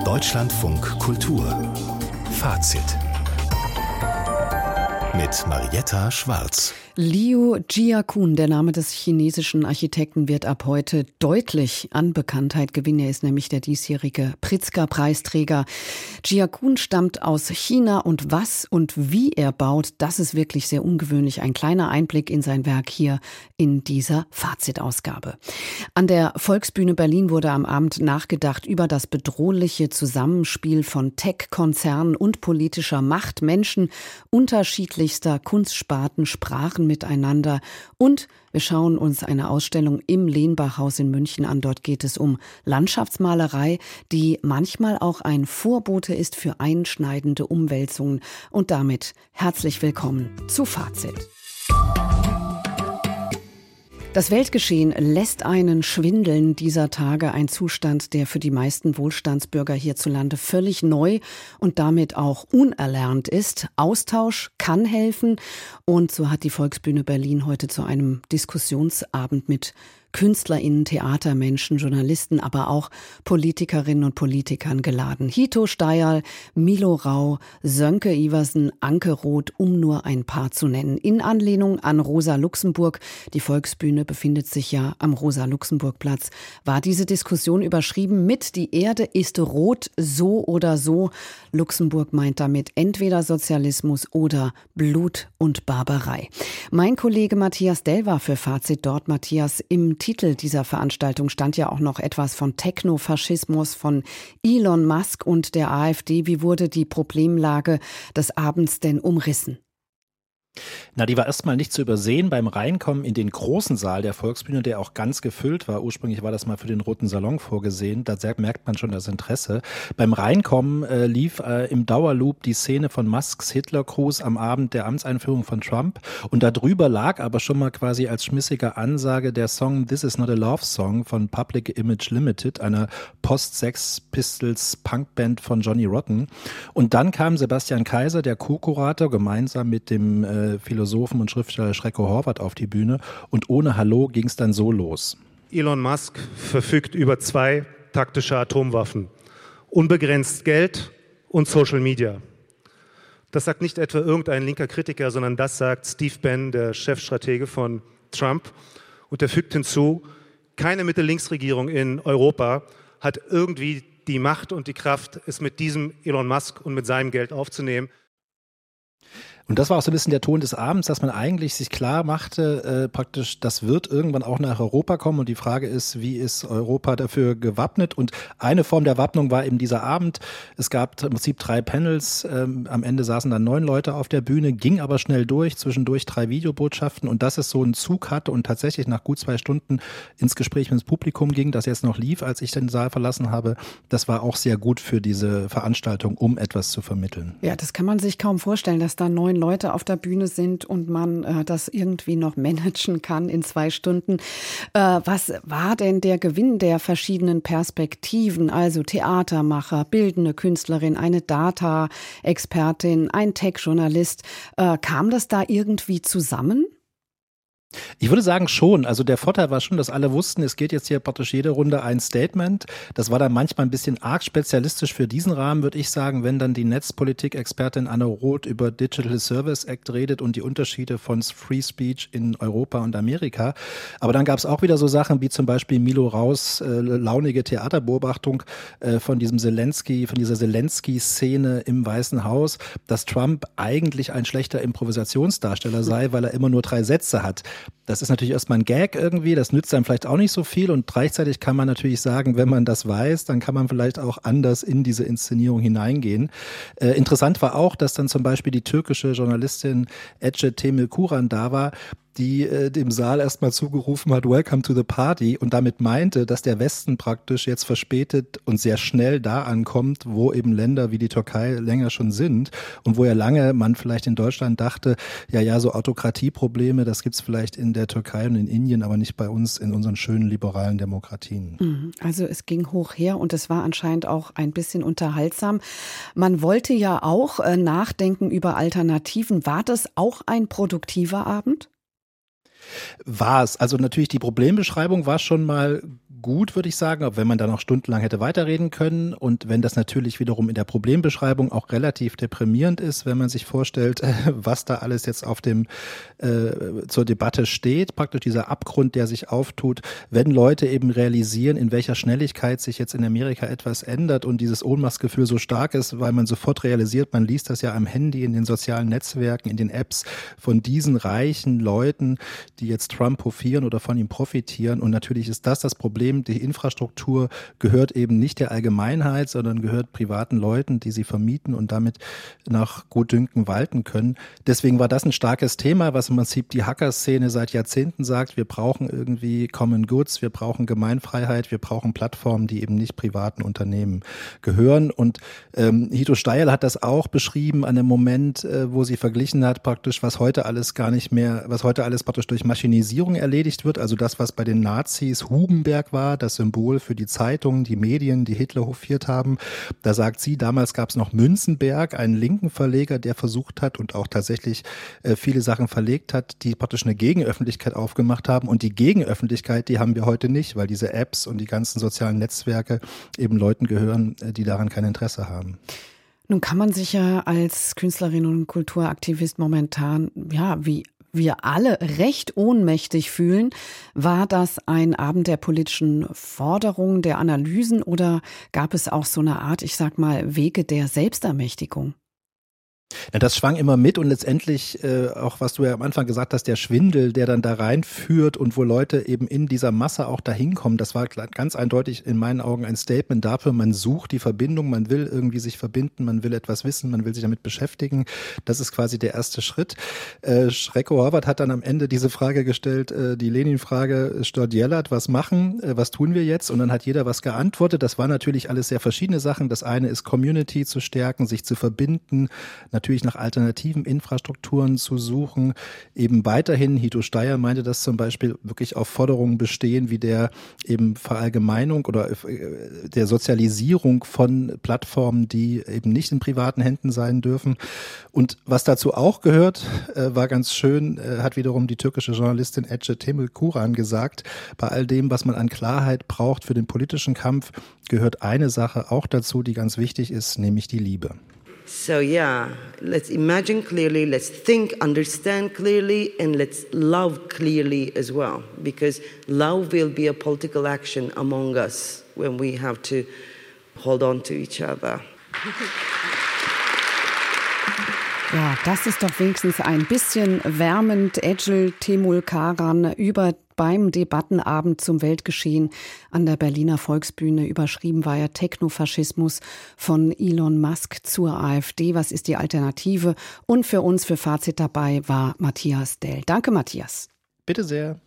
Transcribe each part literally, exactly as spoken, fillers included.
Deutschlandfunk Kultur Fazit mit Marietta Schwarz. Liu Jia-kun, der Name des chinesischen Architekten, wird ab heute deutlich an Bekanntheit gewinnen. Er ist nämlich der diesjährige Pritzker-Preisträger. Jia-kun stammt aus China und was und wie er baut, das ist wirklich sehr ungewöhnlich. Ein kleiner Einblick in sein Werk hier in dieser Fazitausgabe. An der Volksbühne Berlin wurde am Abend nachgedacht über das bedrohliche Zusammenspiel von Tech-Konzernen und politischer Macht, Menschen unterschiedlichster Kunstsparten, Sprachen miteinander, und wir schauen uns eine Ausstellung im Lenbachhaus in München an. Dort geht es um Landschaftsmalerei, die manchmal auch ein Vorbote ist für einschneidende Umwälzungen. Und damit herzlich willkommen zu Fazit. Das Weltgeschehen lässt einen schwindeln dieser Tage, ein Zustand, der für die meisten Wohlstandsbürger hierzulande völlig neu und damit auch unerlernt ist. Austausch kann helfen, und so hat die Volksbühne Berlin heute zu einem Diskussionsabend mit KünstlerInnen, Theatermenschen, Journalisten, aber auch Politikerinnen und Politikern geladen. Hito Steyerl, Milo Rau, Sönke Iversen, Anke Roth, um nur ein paar zu nennen. In Anlehnung an Rosa Luxemburg, die Volksbühne befindet sich ja am Rosa-Luxemburg-Platz, war diese Diskussion überschrieben mit „Die Erde ist rot, so oder so". Luxemburg meint damit entweder Sozialismus oder Blut und Barbarei. Mein Kollege Matthias Dell war für Fazit dort. Matthias, im Titel dieser Veranstaltung stand ja auch noch etwas von Technofaschismus, von Elon Musk und der AfD. Wie wurde die Problemlage des Abends denn umrissen? Na, die war erstmal nicht zu übersehen beim Reinkommen in den großen Saal der Volksbühne, der auch ganz gefüllt war. Ursprünglich war das mal für den Roten Salon vorgesehen. Da merkt man schon das Interesse. Beim Reinkommen äh, lief äh, im Dauerloop die Szene von Musks Hitlergruß am Abend der Amtseinführung von Trump. Und darüber lag aber schon mal quasi als schmissige Ansage der Song This Is Not a Love Song von Public Image Limited, einer Post-Sex-Pistols-Punkband von Johnny Rotten. Und dann kam Sebastian Kaiser, der Co-Kurator, gemeinsam mit dem äh, Philosophen und Schriftsteller Schrecko Horvath auf die Bühne, und ohne Hallo ging es dann so los. Elon Musk verfügt über zwei taktische Atomwaffen, unbegrenzt Geld und Social Media. Das sagt nicht etwa irgendein linker Kritiker, sondern das sagt Steve Bannon, der Chefstratege von Trump. Und er fügt hinzu, keine Mitte-Links-Regierung in Europa hat irgendwie die Macht und die Kraft, es mit diesem Elon Musk und mit seinem Geld aufzunehmen. Und das war auch so ein bisschen der Ton des Abends, dass man eigentlich sich klar machte, äh, praktisch, das wird irgendwann auch nach Europa kommen, und die Frage ist, wie ist Europa dafür gewappnet? Und eine Form der Wappnung war eben dieser Abend. Es gab im Prinzip drei Panels, ähm, am Ende saßen dann neun Leute auf der Bühne, ging aber schnell durch, zwischendurch drei Videobotschaften, und dass es so einen Zug hatte und tatsächlich nach gut zwei Stunden ins Gespräch mit dem Publikum ging, das jetzt noch lief, als ich den Saal verlassen habe, das war auch sehr gut für diese Veranstaltung, um etwas zu vermitteln. Ja, das kann man sich kaum vorstellen, dass da neun Leute auf der Bühne sind und man äh, das irgendwie noch managen kann in zwei Stunden. Äh, was war denn der Gewinn der verschiedenen Perspektiven? Also Theatermacher, bildende Künstlerin, eine Data-Expertin, ein Tech-Journalist. Äh, kam das da irgendwie zusammen? Ich würde sagen schon. Also der Vorteil war schon, dass alle wussten, es geht jetzt hier praktisch jede Runde ein Statement. Das war dann manchmal ein bisschen arg spezialistisch für diesen Rahmen, würde ich sagen, wenn dann die Netzpolitik-Expertin Anne Roth über Digital Service Act redet und die Unterschiede von Free Speech in Europa und Amerika. Aber dann gab es auch wieder so Sachen wie zum Beispiel Milo Raus äh, launige Theaterbeobachtung äh, von diesem Zelensky, von dieser Zelensky-Szene im Weißen Haus, dass Trump eigentlich ein schlechter Improvisationsdarsteller sei, weil er immer nur drei Sätze hat. Das ist natürlich erstmal ein Gag irgendwie, das nützt einem vielleicht auch nicht so viel, und gleichzeitig kann man natürlich sagen, wenn man das weiß, dann kann man vielleicht auch anders in diese Inszenierung hineingehen. Äh, interessant war auch, dass dann zum Beispiel die türkische Journalistin Ece Temilkuran da war, die äh, dem Saal erstmal zugerufen hat, Welcome to the Party, und damit meinte, dass der Westen praktisch jetzt verspätet und sehr schnell da ankommt, wo eben Länder wie die Türkei länger schon sind, und wo ja lange man vielleicht in Deutschland dachte, ja, ja, so Autokratieprobleme, das gibt's vielleicht in der Türkei und in Indien, aber nicht bei uns in unseren schönen liberalen Demokratien. Also es ging hoch her, und es war anscheinend auch ein bisschen unterhaltsam. Man wollte ja auch äh, nachdenken über Alternativen. War das auch ein produktiver Abend? War es. Also natürlich die Problembeschreibung war schon mal gut, würde ich sagen, auch wenn man da noch stundenlang hätte weiterreden können und wenn das natürlich wiederum in der Problembeschreibung auch relativ deprimierend ist, wenn man sich vorstellt, was da alles jetzt auf dem äh, zur Debatte steht, praktisch dieser Abgrund, der sich auftut, wenn Leute eben realisieren, in welcher Schnelligkeit sich jetzt in Amerika etwas ändert und dieses Ohnmachtsgefühl so stark ist, weil man sofort realisiert, man liest das ja am Handy, in den sozialen Netzwerken, in den Apps von diesen reichen Leuten, die jetzt Trump hofieren oder von ihm profitieren. Und natürlich ist das das Problem. Die Infrastruktur gehört eben nicht der Allgemeinheit, sondern gehört privaten Leuten, die sie vermieten und damit nach Gutdünken walten können. Deswegen war das ein starkes Thema, was im Prinzip die Hacker-Szene seit Jahrzehnten sagt. Wir brauchen irgendwie Common Goods, wir brauchen Gemeinfreiheit, wir brauchen Plattformen, die eben nicht privaten Unternehmen gehören. Und ähm, Hito Steyerl hat das auch beschrieben an einem Moment, äh, wo sie verglichen hat, praktisch, was heute alles gar nicht mehr, was heute alles praktisch durch Maschinisierung erledigt wird. Also das, was bei den Nazis Hugenberg war, das Symbol für die Zeitungen, die Medien, die Hitler hofiert haben. Da sagt sie, damals gab es noch Münzenberg, einen linken Verleger, der versucht hat und auch tatsächlich äh, viele Sachen verlegt hat, die praktisch eine Gegenöffentlichkeit aufgemacht haben. Und die Gegenöffentlichkeit, die haben wir heute nicht, weil diese Apps und die ganzen sozialen Netzwerke eben Leuten gehören, äh, die daran kein Interesse haben. Nun kann man sich ja als Künstlerin und Kulturaktivist momentan, ja, wie wir alle recht ohnmächtig fühlen. War das ein Abend der politischen Forderungen, der Analysen oder gab es auch so eine Art, ich sag mal, Wege der Selbstermächtigung? Ja, das schwang immer mit und letztendlich äh, auch, was du ja am Anfang gesagt hast, der Schwindel, der dann da reinführt und wo Leute eben in dieser Masse auch dahin kommen, das war ganz eindeutig in meinen Augen ein Statement dafür, man sucht die Verbindung, man will irgendwie sich verbinden, man will etwas wissen, man will sich damit beschäftigen. Das ist quasi der erste Schritt. Äh, Schrecko-Horvath hat dann am Ende diese Frage gestellt, äh, die Lenin-Frage, Stört-Jellert, was machen, äh, was tun wir jetzt? Und dann hat jeder was geantwortet. Das waren natürlich alles sehr verschiedene Sachen. Das eine ist Community zu stärken, sich zu verbinden, natürlich nach alternativen Infrastrukturen zu suchen, eben weiterhin, Hito Steyerl meinte das zum Beispiel, wirklich auf Forderungen bestehen, wie der eben Verallgemeinung oder der Sozialisierung von Plattformen, die eben nicht in privaten Händen sein dürfen. Und was dazu auch gehört, war ganz schön, hat wiederum die türkische Journalistin Ece Temel Kuran gesagt, bei all dem, was man an Klarheit braucht für den politischen Kampf, gehört eine Sache auch dazu, die ganz wichtig ist, nämlich die Liebe. So yeah, let's imagine clearly, let's think, understand clearly, and let's love clearly as well. Because love will be a political action among us when we have to hold on to each other. Ja, das ist doch wenigstens ein bisschen wärmend. Ecel Temul Karan über beim Debattenabend zum Weltgeschehen an der Berliner Volksbühne. Überschrieben war ja Technofaschismus von Elon Musk zur AfD. Was ist die Alternative? Und für uns, für Fazit dabei, war Matthias Dell. Danke, Matthias. Bitte sehr.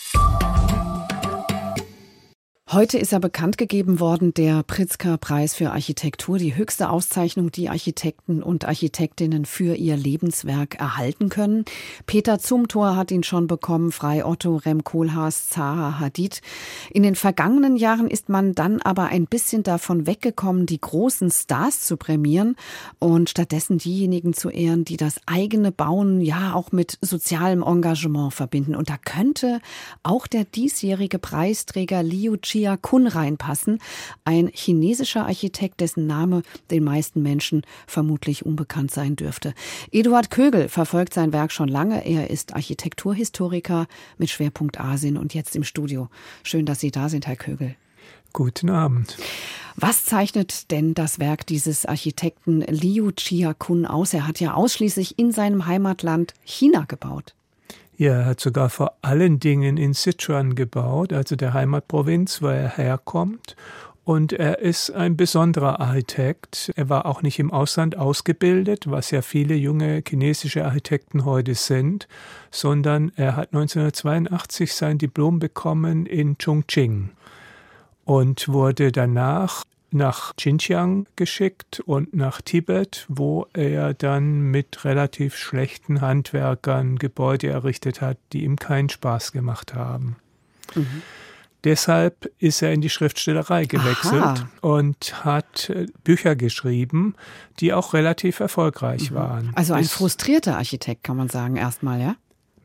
Heute ist er bekannt gegeben worden, der Pritzker-Preis für Architektur, die höchste Auszeichnung, die Architekten und Architektinnen für ihr Lebenswerk erhalten können. Peter Zumthor hat ihn schon bekommen, Frei Otto, Rem Koolhaas, Zaha Hadid. In den vergangenen Jahren ist man dann aber ein bisschen davon weggekommen, die großen Stars zu prämieren und stattdessen diejenigen zu ehren, die das eigene Bauen ja auch mit sozialem Engagement verbinden. Und da könnte auch der diesjährige Preisträger Liu Chia Kun reinpassen, ein chinesischer Architekt, dessen Name den meisten Menschen vermutlich unbekannt sein dürfte. Eduard Kögel verfolgt sein Werk schon lange. Er ist Architekturhistoriker mit Schwerpunkt Asien und jetzt im Studio. Schön, dass Sie da sind, Herr Kögel. Guten Abend. Was zeichnet denn das Werk dieses Architekten Liu Chia Kun aus? Er hat ja ausschließlich in seinem Heimatland China gebaut. Ja, er hat sogar vor allen Dingen in Sichuan gebaut, also der Heimatprovinz, wo er herkommt. Und er ist ein besonderer Architekt. Er war auch nicht im Ausland ausgebildet, was ja viele junge chinesische Architekten heute sind, sondern er hat neunzehnhundertzweiundachtzig sein Diplom bekommen in Chongqing und wurde danach nach Xinjiang geschickt und nach Tibet, wo er dann mit relativ schlechten Handwerkern Gebäude errichtet hat, die ihm keinen Spaß gemacht haben. Mhm. Deshalb ist er in die Schriftstellerei gewechselt Aha. und hat Bücher geschrieben, die auch relativ erfolgreich mhm. waren. Also ein frustrierter Architekt, kann man sagen, erstmal, ja?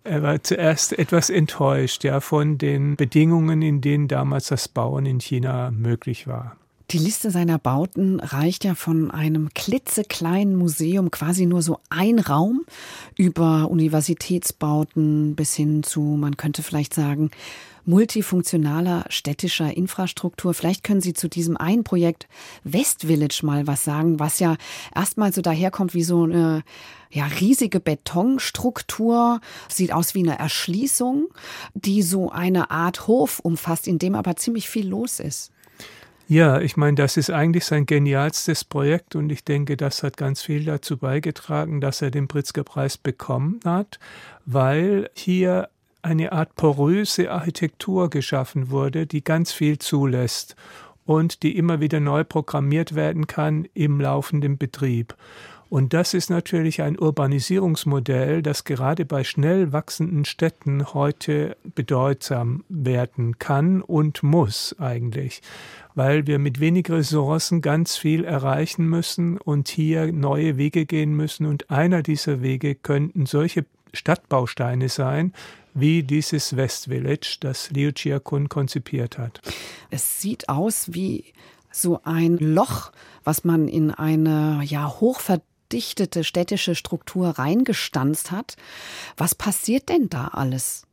Er war zuerst etwas enttäuscht, ja, von den Bedingungen, in denen damals das Bauen in China möglich war. Die Liste seiner Bauten reicht ja von einem klitzekleinen Museum, quasi nur so ein Raum, über Universitätsbauten bis hin zu, man könnte vielleicht sagen, multifunktionaler städtischer Infrastruktur. Vielleicht können Sie zu diesem einen Projekt West Village mal was sagen, was ja erstmal so daherkommt wie so eine ja, riesige Betonstruktur, sieht aus wie eine Erschließung, die so eine Art Hof umfasst, in dem aber ziemlich viel los ist. Ja, ich meine, das ist eigentlich sein genialstes Projekt und ich denke, das hat ganz viel dazu beigetragen, dass er den Pritzker-Preis bekommen hat, weil hier eine Art poröse Architektur geschaffen wurde, die ganz viel zulässt und die immer wieder neu programmiert werden kann im laufenden Betrieb. Und das ist natürlich ein Urbanisierungsmodell, das gerade bei schnell wachsenden Städten heute bedeutsam werden kann und muss eigentlich, weil wir mit wenig Ressourcen ganz viel erreichen müssen und hier neue Wege gehen müssen. Und einer dieser Wege könnten solche Stadtbausteine sein, wie dieses West Village, das Liu Jia-kun konzipiert hat. Es sieht aus wie so ein Loch, was man in eine ja hochverdichtete städtische Struktur reingestanzt hat. Was passiert denn da alles?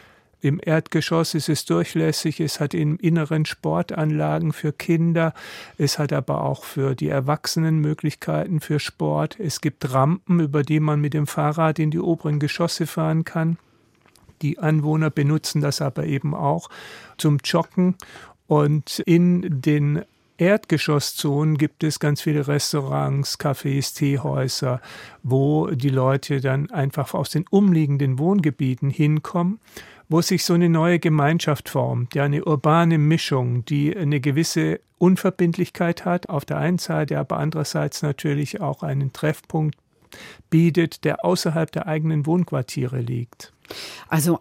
Im Erdgeschoss ist es durchlässig, es hat im Inneren Sportanlagen für Kinder, es hat aber auch für die Erwachsenen Möglichkeiten für Sport. Es gibt Rampen, über die man mit dem Fahrrad in die oberen Geschosse fahren kann. Die Anwohner benutzen das aber eben auch zum Joggen. Und in den Erdgeschosszonen gibt es ganz viele Restaurants, Cafés, Teehäuser, wo die Leute dann einfach aus den umliegenden Wohngebieten hinkommen, wo sich so eine neue Gemeinschaft formt, ja, eine urbane Mischung, die eine gewisse Unverbindlichkeit hat, auf der einen Seite, aber andererseits natürlich auch einen Treffpunkt bietet, der außerhalb der eigenen Wohnquartiere liegt. Also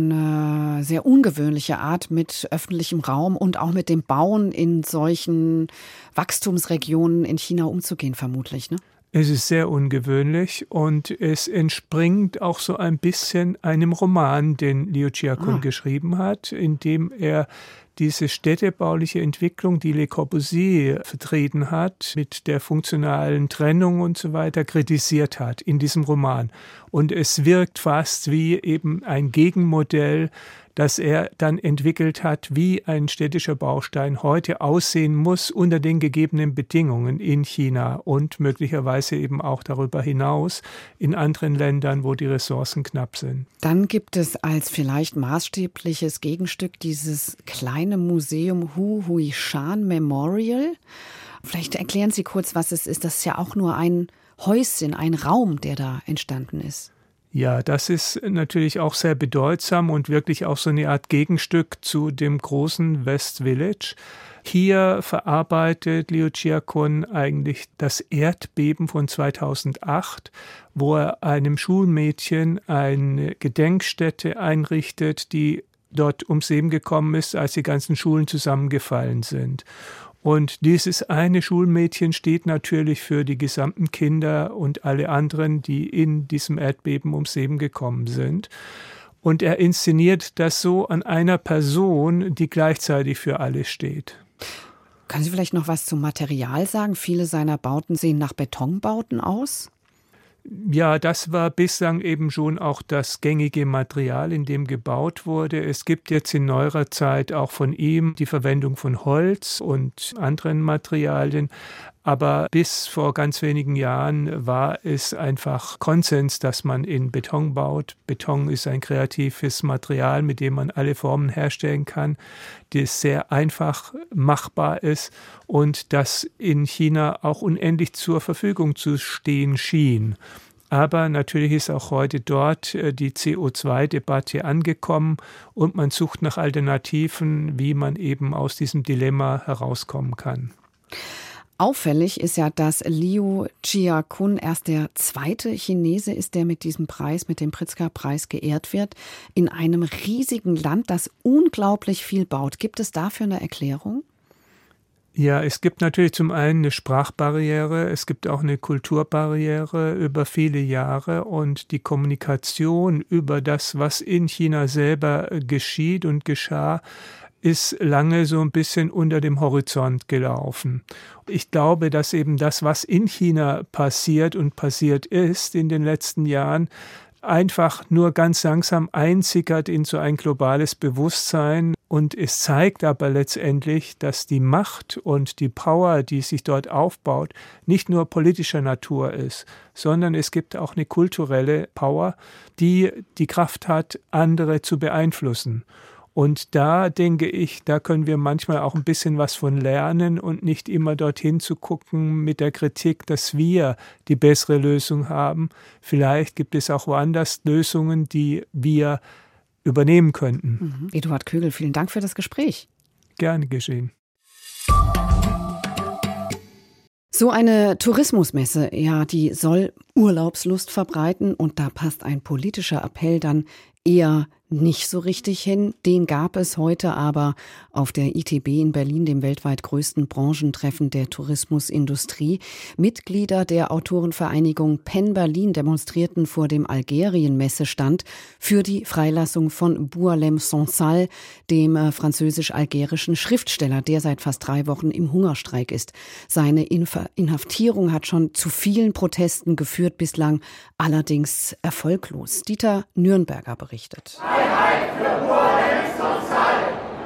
eine sehr ungewöhnliche Art, mit öffentlichem Raum und auch mit dem Bauen in solchen Wachstumsregionen in China umzugehen, vermutlich, ne? Es ist sehr ungewöhnlich und es entspringt auch so ein bisschen einem Roman, den Liu Jia-kun ah. geschrieben hat, in dem er diese städtebauliche Entwicklung, die Le Corbusier vertreten hat, mit der funktionalen Trennung und so weiter, kritisiert hat in diesem Roman. Und es wirkt fast wie eben ein Gegenmodell, das er dann entwickelt hat, wie ein städtischer Baustein heute aussehen muss unter den gegebenen Bedingungen in China und möglicherweise eben auch darüber hinaus in anderen Ländern, wo die Ressourcen knapp sind. Dann gibt es als vielleicht maßstäbliches Gegenstück dieses kleine Museum Hu Huishan Memorial. Vielleicht erklären Sie kurz, was es ist. Das ist ja auch nur ein Häuschen, ein Raum, der da entstanden ist. Ja, das ist natürlich auch sehr bedeutsam und wirklich auch so eine Art Gegenstück zu dem großen West Village. Hier verarbeitet Liu Jia-kun eigentlich das Erdbeben von zweitausendacht, wo er einem Schulmädchen eine Gedenkstätte einrichtet, die dort ums Leben gekommen ist, als die ganzen Schulen zusammengefallen sind. Und dieses eine Schulmädchen steht natürlich für die gesamten Kinder und alle anderen, die in diesem Erdbeben ums Leben gekommen sind. Und er inszeniert das so an einer Person, die gleichzeitig für alle steht. Können Sie vielleicht noch was zum Material sagen? Viele seiner Bauten sehen nach Betonbauten aus. Ja, das war bislang eben schon auch das gängige Material, in dem gebaut wurde. Es gibt jetzt in neuerer Zeit auch von ihm die Verwendung von Holz und anderen Materialien. Aber bis vor ganz wenigen Jahren war es einfach Konsens, dass man in Beton baut. Beton ist ein kreatives Material, mit dem man alle Formen herstellen kann, das sehr einfach machbar ist und das in China auch unendlich zur Verfügung zu stehen schien. Aber natürlich ist auch heute dort die C O zwei Debatte angekommen und man sucht nach Alternativen, wie man eben aus diesem Dilemma herauskommen kann. Auffällig ist ja, dass Liu Jia-kun erst der zweite Chinese ist, der mit diesem Preis, mit dem Pritzker-Preis geehrt wird, in einem riesigen Land, das unglaublich viel baut. Gibt es dafür eine Erklärung? Ja, es gibt natürlich zum einen eine Sprachbarriere, es gibt auch eine Kulturbarriere über viele Jahre und die Kommunikation über das, was in China selber geschieht und geschah, ist lange so ein bisschen unter dem Horizont gelaufen. Ich glaube, dass eben das, was in China passiert und passiert ist in den letzten Jahren, einfach nur ganz langsam einsickert in so ein globales Bewusstsein. Und es zeigt aber letztendlich, dass die Macht und die Power, die sich dort aufbaut, nicht nur politischer Natur ist, sondern es gibt auch eine kulturelle Power, die die Kraft hat, andere zu beeinflussen. Und da denke ich, da können wir manchmal auch ein bisschen was von lernen und nicht immer dorthin zu gucken mit der Kritik, dass wir die bessere Lösung haben. Vielleicht gibt es auch woanders Lösungen, die wir übernehmen könnten. Mhm. Eduard Kögel, vielen Dank für das Gespräch. Gerne geschehen. So eine Tourismusmesse, ja, die soll Urlaubslust verbreiten und da passt ein politischer Appell dann eher nicht so richtig hin. Den gab es heute aber auf der I T B in Berlin, dem weltweit größten Branchentreffen der Tourismusindustrie. Mitglieder der Autorenvereinigung Pen Berlin demonstrierten vor dem Algerien-Messestand für die Freilassung von Boualem Sansal, dem äh, französisch-algerischen Schriftsteller, der seit fast drei Wochen im Hungerstreik ist. Seine Inf- Inhaftierung hat schon zu vielen Protesten geführt, bislang allerdings erfolglos. Dieter Nürnberger berichtet. Freiheit für Boualem Sansal!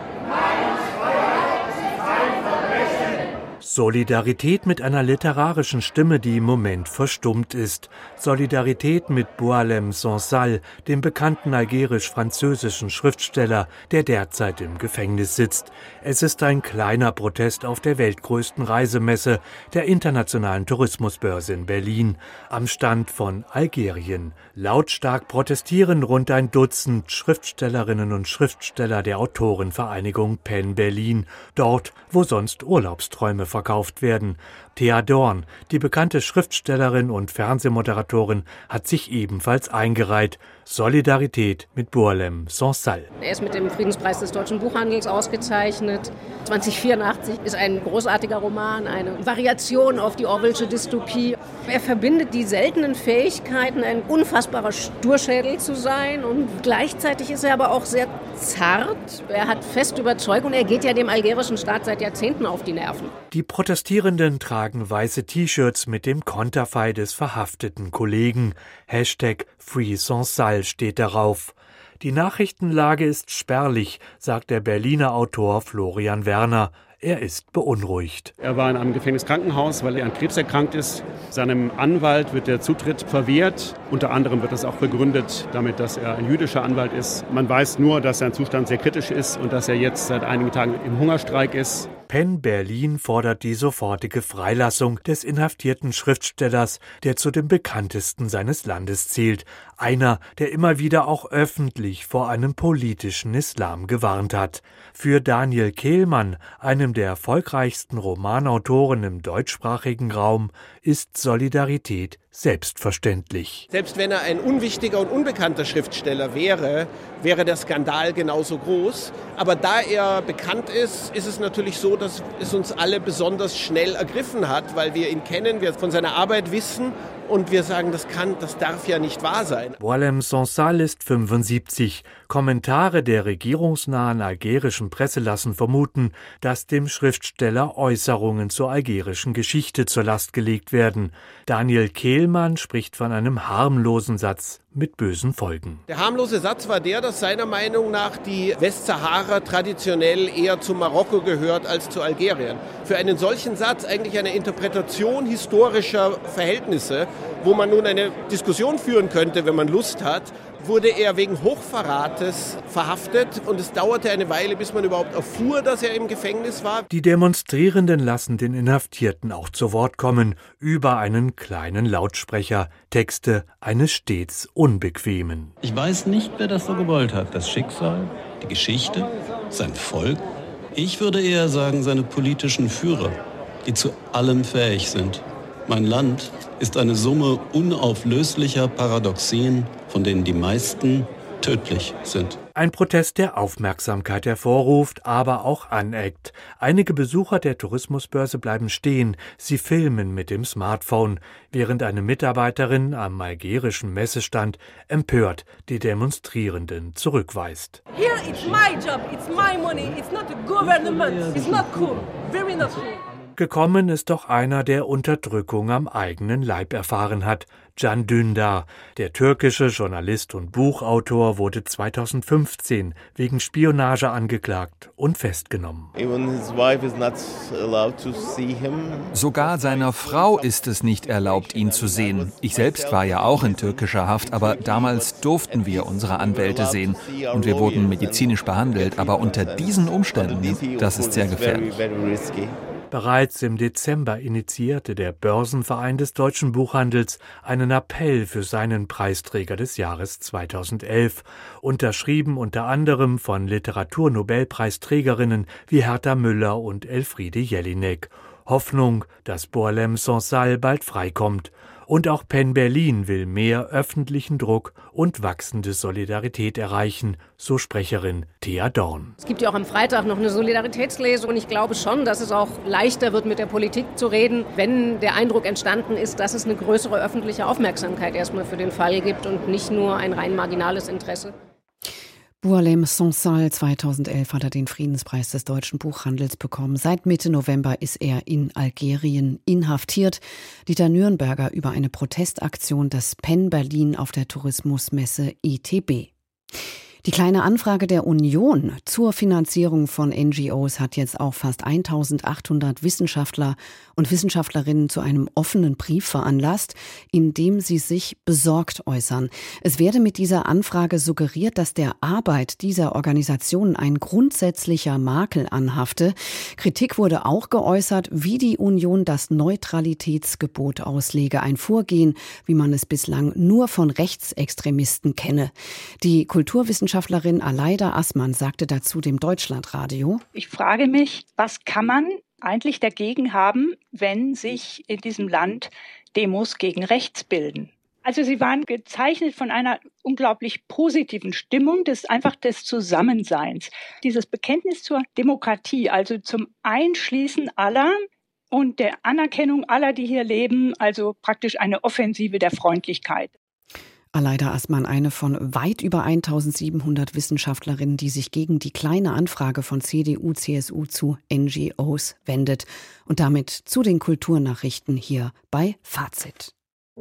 Meinungsfreiheit ist kein Verbrechen! Solidarität mit einer literarischen Stimme, die im Moment verstummt ist. Solidarität mit Boualem Sansal, dem bekannten algerisch-französischen Schriftsteller, der derzeit im Gefängnis sitzt. Es ist ein kleiner Protest auf der weltgrößten Reisemesse, der Internationalen Tourismusbörse in Berlin, am Stand von Algerien. Lautstark protestieren rund ein Dutzend Schriftstellerinnen und Schriftsteller der Autorenvereinigung Pen Berlin, dort, wo sonst Urlaubsträume verkauft werden. Thea Dorn, die bekannte Schriftstellerin und Fernsehmoderatorin, hat sich ebenfalls eingereiht. Solidarität mit Boualem Sansal. Er ist mit dem Friedenspreis des deutschen Buchhandels ausgezeichnet. zwanzig vierundachtzig ist ein großartiger Roman, eine Variation auf die Orwellsche Dystopie. Er verbindet die seltenen Fähigkeiten, ein unfassbarer Sturschädel zu sein, und gleichzeitig ist er aber auch sehr zart. Er hat feste Überzeugung, er geht ja dem algerischen Staat seit Jahrzehnten auf die Nerven. Die Protestierenden tragen weiße T-Shirts mit dem Konterfei des verhafteten Kollegen. Hashtag Free Sansal steht darauf. Die Nachrichtenlage ist spärlich, sagt der Berliner Autor Florian Werner. Er ist beunruhigt. Er war in einem Gefängniskrankenhaus, weil er an Krebs erkrankt ist. Seinem Anwalt wird der Zutritt verwehrt. Unter anderem wird das auch begründet damit, dass er ein jüdischer Anwalt ist. Man weiß nur, dass sein Zustand sehr kritisch ist und dass er jetzt seit einigen Tagen im Hungerstreik ist. Pen Berlin fordert die sofortige Freilassung des inhaftierten Schriftstellers, der zu den bekanntesten seines Landes zählt. Einer, der immer wieder auch öffentlich vor einem politischen Islam gewarnt hat. Für Daniel Kehlmann, einem der erfolgreichsten Romanautoren im deutschsprachigen Raum, ist Solidarität selbstverständlich. Selbst wenn er ein unwichtiger und unbekannter Schriftsteller wäre, wäre der Skandal genauso groß. Aber da er bekannt ist, ist es natürlich so, dass es uns alle besonders schnell ergriffen hat, weil wir ihn kennen, wir von seiner Arbeit wissen und wir sagen, das kann, das darf ja nicht wahr sein. Boualem Sansal ist fünfundsiebzig. Kommentare der regierungsnahen algerischen Presse lassen vermuten, dass dem Schriftsteller Äußerungen zur algerischen Geschichte zur Last gelegt werden. Daniel Kehlmann spricht von einem harmlosen Satz mit bösen Folgen. Der harmlose Satz war der, dass seiner Meinung nach die Westsahara traditionell eher zu Marokko gehört als zu Algerien. Für einen solchen Satz eigentlich eine Interpretation historischer Verhältnisse, wo man nun eine Diskussion führen könnte, wenn man Lust hat, wurde er wegen Hochverrates verhaftet und es dauerte eine Weile, bis man überhaupt erfuhr, dass er im Gefängnis war. Die Demonstrierenden lassen den Inhaftierten auch zu Wort kommen, über einen kleinen Lautsprecher, Texte eines stets Unbequemen. Ich weiß nicht, wer das so gewollt hat, das Schicksal, die Geschichte, sein Volk. Ich würde eher sagen, seine politischen Führer, die zu allem fähig sind. Mein Land ist eine Summe unauflöslicher Paradoxien, von denen die meisten tödlich sind. Ein Protest, der Aufmerksamkeit hervorruft, aber auch aneckt. Einige Besucher der Tourismusbörse bleiben stehen. Sie filmen mit dem Smartphone, während eine Mitarbeiterin am algerischen Messestand empört die Demonstrierenden zurückweist. Here it's my job, it's my money, it's not the government, it's not cool, very not cool. Gekommen ist doch einer, der Unterdrückung am eigenen Leib erfahren hat. Can Dündar, der türkische Journalist und Buchautor, wurde zweitausendfünfzehn wegen Spionage angeklagt und festgenommen. Sogar seiner Frau ist es nicht erlaubt, ihn zu sehen. Ich selbst war ja auch in türkischer Haft, aber damals durften wir unsere Anwälte sehen und wir wurden medizinisch behandelt. Aber unter diesen Umständen, das ist sehr gefährlich. Bereits im Dezember initiierte der Börsenverein des deutschen Buchhandels einen Appell für seinen Preisträger des Jahres zweitausendelf, unterschrieben unter anderem von Literaturnobelpreisträgerinnen wie Herta Müller und Elfriede Jelinek. Hoffnung, dass Boualem Sansal bald freikommt. Und auch PEN Berlin will mehr öffentlichen Druck und wachsende Solidarität erreichen, so Sprecherin Thea Dorn. Es gibt ja auch am Freitag noch eine Solidaritätslesung und ich glaube schon, dass es auch leichter wird, mit der Politik zu reden, wenn der Eindruck entstanden ist, dass es eine größere öffentliche Aufmerksamkeit erstmal für den Fall gibt und nicht nur ein rein marginales Interesse. Boualem Sansal, zweitausendelf hat er den Friedenspreis des deutschen Buchhandels bekommen. Seit Mitte November ist er in Algerien inhaftiert. Dieter Nürnberger über eine Protestaktion des PEN Berlin auf der Tourismusmesse I T B. Die kleine Anfrage der Union zur Finanzierung von N G Os hat jetzt auch fast eintausendachthundert Wissenschaftler und Wissenschaftlerinnen zu einem offenen Brief veranlasst, in dem sie sich besorgt äußern. Es werde mit dieser Anfrage suggeriert, dass der Arbeit dieser Organisationen ein grundsätzlicher Makel anhafte. Kritik wurde auch geäußert, wie die Union das Neutralitätsgebot auslege, ein Vorgehen, wie man es bislang nur von Rechtsextremisten kenne. Die Kulturwissenschaftlerin Wissenschaftlerin Aleida Assmann sagte dazu dem Deutschlandradio: Ich frage mich, was kann man eigentlich dagegen haben, wenn sich in diesem Land Demos gegen rechts bilden? Also sie waren gezeichnet von einer unglaublich positiven Stimmung, des einfach des Zusammenseins. Dieses Bekenntnis zur Demokratie, also zum Einschließen aller und der Anerkennung aller, die hier leben, also praktisch eine Offensive der Freundlichkeit. Aleida Assmann, eine von weit über eintausendsiebenhundert Wissenschaftlerinnen, die sich gegen die kleine Anfrage von C D U, C S U zu N G Os wendet. Und damit zu den Kulturnachrichten hier bei Fazit.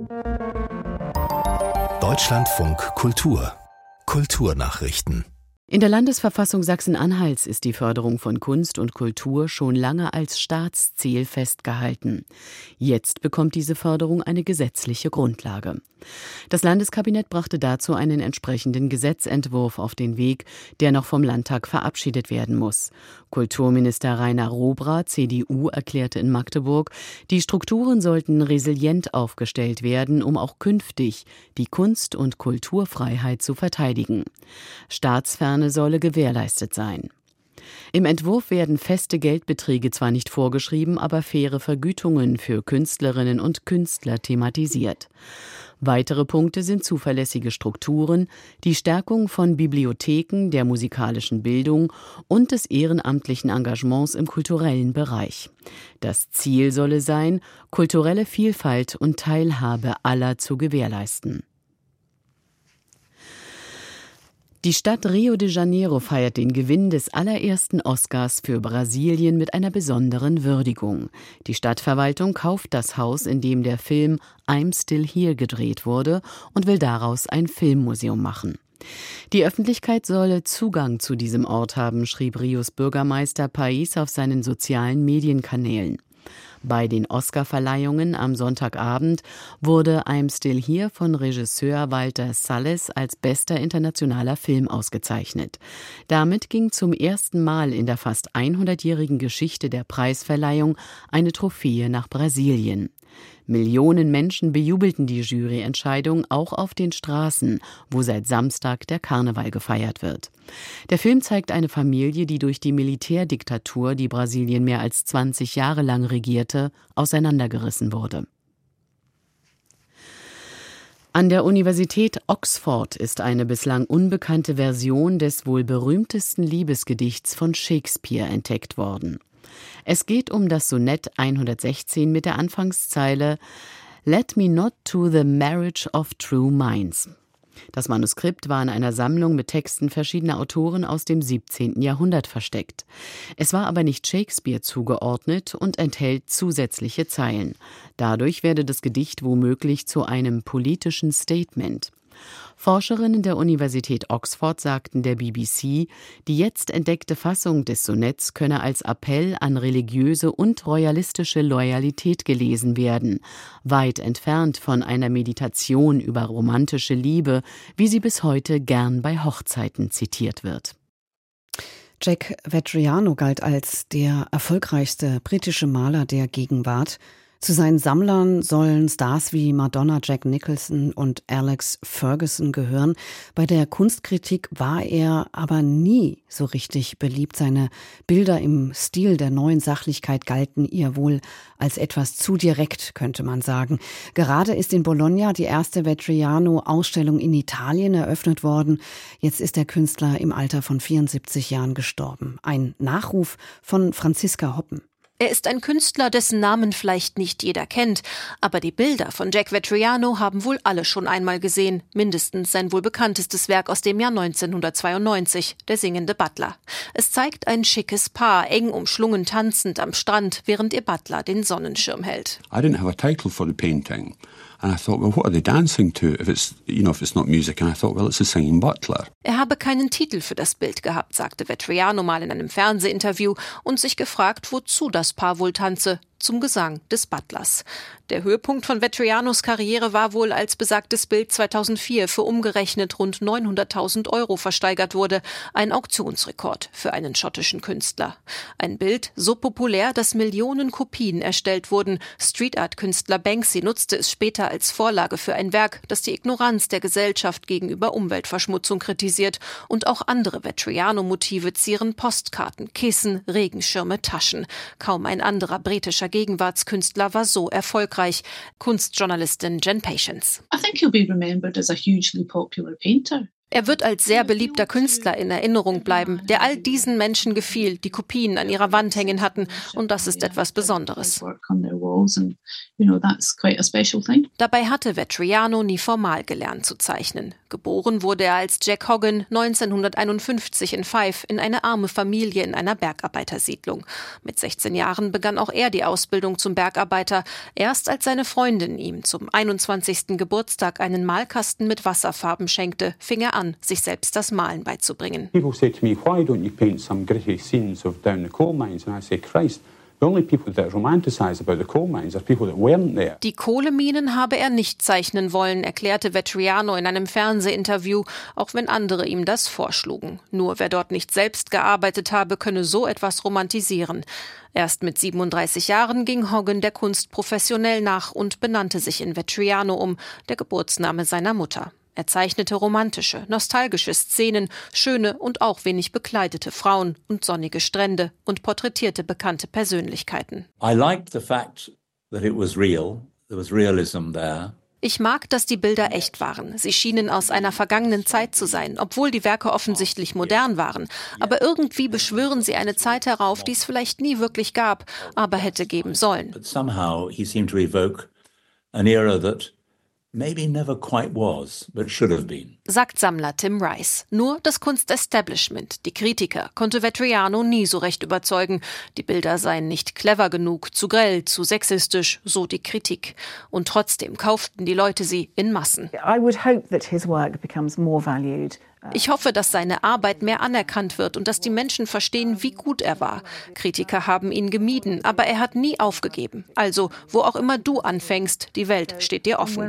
Deutschlandfunk Kultur. Kulturnachrichten. In der Landesverfassung Sachsen-Anhalts ist die Förderung von Kunst und Kultur schon lange als Staatsziel festgehalten. Jetzt bekommt diese Förderung eine gesetzliche Grundlage. Das Landeskabinett brachte dazu einen entsprechenden Gesetzentwurf auf den Weg, der noch vom Landtag verabschiedet werden muss. Kulturminister Rainer Robra, C D U, erklärte in Magdeburg, die Strukturen sollten resilient aufgestellt werden, um auch künftig die Kunst- und Kulturfreiheit zu verteidigen. Staatsferne solle gewährleistet sein. Im Entwurf werden feste Geldbeträge zwar nicht vorgeschrieben, aber faire Vergütungen für Künstlerinnen und Künstler thematisiert. Weitere Punkte sind zuverlässige Strukturen, die Stärkung von Bibliotheken, der musikalischen Bildung und des ehrenamtlichen Engagements im kulturellen Bereich. Das Ziel solle sein, kulturelle Vielfalt und Teilhabe aller zu gewährleisten. Die Stadt Rio de Janeiro feiert den Gewinn des allerersten Oscars für Brasilien mit einer besonderen Würdigung. Die Stadtverwaltung kauft das Haus, in dem der Film I'm Still Here gedreht wurde, und will daraus ein Filmmuseum machen. Die Öffentlichkeit solle Zugang zu diesem Ort haben, schrieb Rios Bürgermeister País auf seinen sozialen Medienkanälen. Bei den Oscar-Verleihungen am Sonntagabend wurde I'm Still Here von Regisseur Walter Salles als bester internationaler Film ausgezeichnet. Damit ging zum ersten Mal in der fast hundertjährigen Geschichte der Preisverleihung eine Trophäe nach Brasilien. Millionen Menschen bejubelten die Juryentscheidung auch auf den Straßen, wo seit Samstag der Karneval gefeiert wird. Der Film zeigt eine Familie, die durch die Militärdiktatur, die Brasilien mehr als zwanzig Jahre lang regierte, auseinandergerissen wurde. An der Universität Oxford ist eine bislang unbekannte Version des wohl berühmtesten Liebesgedichts von Shakespeare entdeckt worden. Es geht um das Sonett hundertsechzehn mit der Anfangszeile "Let me not to the marriage of true minds". Das Manuskript war in einer Sammlung mit Texten verschiedener Autoren aus dem siebzehnten Jahrhundert versteckt. Es war aber nicht Shakespeare zugeordnet und enthält zusätzliche Zeilen. Dadurch werde das Gedicht womöglich zu einem politischen Statement. Forscherinnen der Universität Oxford sagten der B B C, die jetzt entdeckte Fassung des Sonetts könne als Appell an religiöse und royalistische Loyalität gelesen werden, weit entfernt von einer Meditation über romantische Liebe, wie sie bis heute gern bei Hochzeiten zitiert wird. Jack Vetriano galt als der erfolgreichste britische Maler der Gegenwart. Zu seinen Sammlern sollen Stars wie Madonna, Jack Nicholson und Alex Ferguson gehören. Bei der Kunstkritik war er aber nie so richtig beliebt. Seine Bilder im Stil der neuen Sachlichkeit galten ihr wohl als etwas zu direkt, könnte man sagen. Gerade ist in Bologna die erste Vetriano-Ausstellung in Italien eröffnet worden. Jetzt ist der Künstler im Alter von vierundsiebzig Jahren gestorben. Ein Nachruf von Franziska Hoppen. Er ist ein Künstler, dessen Namen vielleicht nicht jeder kennt, aber die Bilder von Jack Vetriano haben wohl alle schon einmal gesehen, mindestens sein wohl bekanntestes Werk aus dem Jahr neunzehnhundertzweiundneunzig, Der singende Butler. Es zeigt ein schickes Paar, eng umschlungen tanzend am Strand, während ihr Butler den Sonnenschirm hält. I didn't have a title for the painting. And I thought, well, what are they dancing to if it's, you know, if it's not music? And I thought, well, it's a singing butler. Er habe keinen Titel für das Bild gehabt, sagte Vetriano mal in einem Fernsehinterview und sich gefragt, wozu das Paar wohl tanze. Zum Gesang des Butlers. Der Höhepunkt von Vetrianos Karriere war wohl, als besagtes Bild zweitausendvier für umgerechnet rund neunhunderttausend Euro versteigert wurde. Ein Auktionsrekord für einen schottischen Künstler. Ein Bild so populär, dass Millionen Kopien erstellt wurden. Street-Art-Künstler Banksy nutzte es später als Vorlage für ein Werk, das die Ignoranz der Gesellschaft gegenüber Umweltverschmutzung kritisiert. Und auch andere Vetriano-Motive zieren Postkarten, Kissen, Regenschirme, Taschen. Kaum ein anderer britischer Gegenwartskünstler war so erfolgreich. Kunstjournalistin Jen Patience. I think he'll be remembered as a hugely popular painter. Er wird als sehr beliebter Künstler in Erinnerung bleiben, der all diesen Menschen gefiel, die Kopien an ihrer Wand hängen hatten. Und das ist etwas Besonderes. Dabei hatte Vetriano nie formal gelernt zu zeichnen. Geboren wurde er als Jack Hoggan neunzehnhunderteinundfünfzig in Fife in eine arme Familie in einer Bergarbeitersiedlung. Mit sechzehn Jahren begann auch er die Ausbildung zum Bergarbeiter. Erst als seine Freundin ihm zum einundzwanzigsten Geburtstag einen Malkasten mit Wasserfarben schenkte, fing er an, sich selbst das Malen beizubringen. People say to me, why don't you paint some gritty scenes of down the coal mines? And I say, Christ, the only people that romanticize about the coal mines are people that weren't there. Die Kohleminen habe er nicht zeichnen wollen, erklärte Vetriano in einem Fernsehinterview, auch wenn andere ihm das vorschlugen. Nur wer dort nicht selbst gearbeitet habe, könne so etwas romantisieren. Erst mit siebenunddreißig Jahren ging Hoggan der Kunst professionell nach und benannte sich in Vetriano um, der Geburtsname seiner Mutter. Er zeichnete romantische, nostalgische Szenen, schöne und auch wenig bekleidete Frauen und sonnige Strände und porträtierte bekannte Persönlichkeiten. I liked the fact that it was real. There was realism there. Ich mag, dass die Bilder echt waren. Sie schienen aus einer vergangenen Zeit zu sein, obwohl die Werke offensichtlich modern waren. Aber irgendwie beschwören sie eine Zeit herauf, die es vielleicht nie wirklich gab, aber hätte geben sollen. But somehow he seemed to evoke an era that maybe never quite was, but should have been. Sagt Sammler Tim Rice. Nur das Kunstestablishment, die Kritiker, konnte Vetriano nie so recht überzeugen. Die Bilder seien nicht clever genug, zu grell, zu sexistisch, so die Kritik. Und trotzdem kauften die Leute sie in Massen. I would hope that his work becomes more valued. Ich hoffe, dass seine Arbeit mehr anerkannt wird und dass die Menschen verstehen, wie gut er war. Kritiker haben ihn gemieden, aber er hat nie aufgegeben. Also, wo auch immer du anfängst, die Welt steht dir offen.